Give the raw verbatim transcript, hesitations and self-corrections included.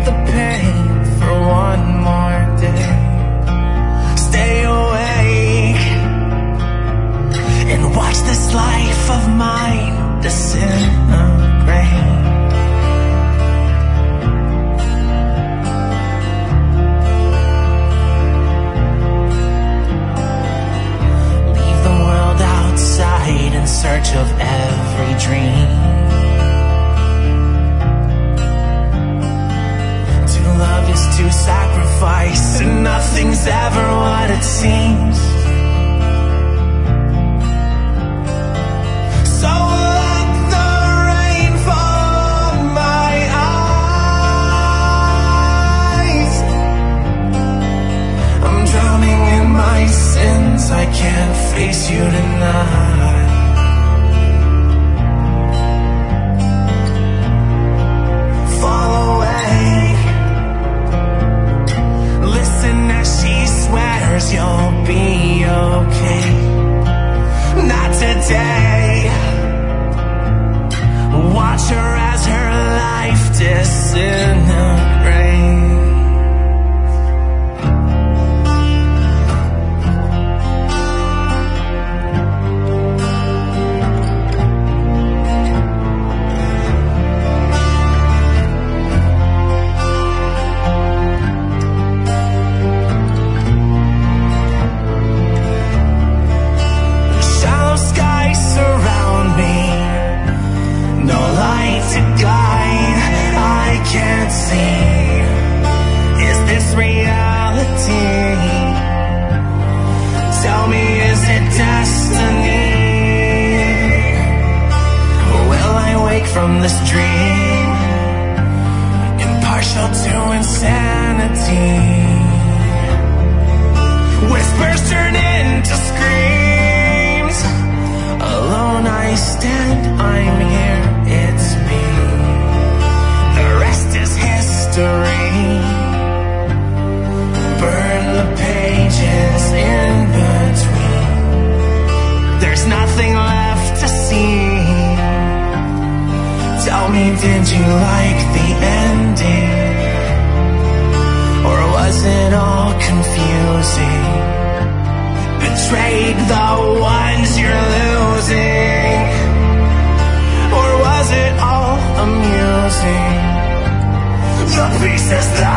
the pain for one more day. Stay awake and watch this life of mine disintegrate. Leave the world outside in search of every dream. To love is to sacrifice, and nothing's ever what it seems. So let the rain fall on my eyes. I'm drowning in my sins, I can't face you tonight. Fall away. Listen as she swears you'll be okay. Not today. Watch her as her life disintegrates. Shallow skies surround me, no light to guide, I can't see. Is this reality? Tell me, is it destiny? Will I wake from this dream, impartial to insanity? Whispers turn into screams. Alone I stand, I'm here, it's me. The rest is history. Burn the pages in between. There's nothing left to see. Tell me, did you like the ending? Or was it all confusing? Betrayed the ones you're losing? Or was it all amusing? The pieces that